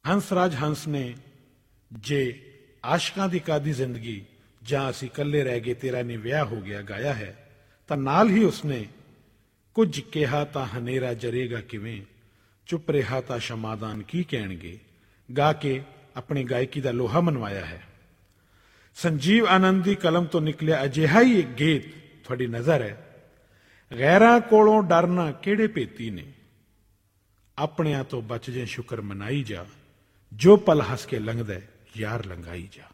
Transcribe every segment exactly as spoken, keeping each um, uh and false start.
हंसराज हंस ने जे आशकां दी कादी जिंदगी जां असी कल्ले रह गए तेरा ने विआह हो गया गाया है, तां नाल ही उसने कुछ कहा तां हनेरा जरेगा किवें, चुप रहा तां शमादान की कहणगे गा के अपनी गायकी का लोहा मनवाया है। संजीव आनंद की कलम तो निकलिया अजिहा ही एक गीत थोड़ी नजर है। गैरां कोलों डरना केड़े भेती ने, अपनियां तो बच जे शुक्र मनाई जा, जो पल हस के लंघदा यार लंघाई जा।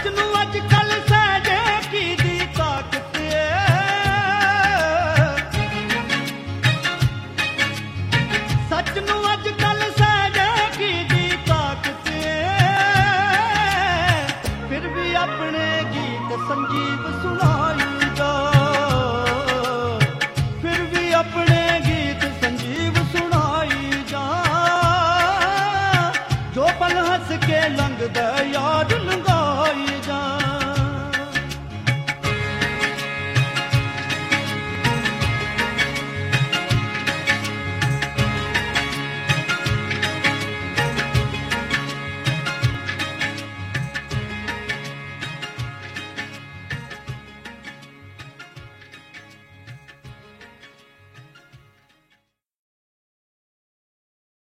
सच नू अज कल सहजे की दी ताकत सच नू अज कल सहजे की दी ताकत फिर भी अपने गीत संजीव सुनाई जा फिर भी अपने गीत संजीव सुनाई जा जो पल हंस के लंघदा याद लंघाई जा।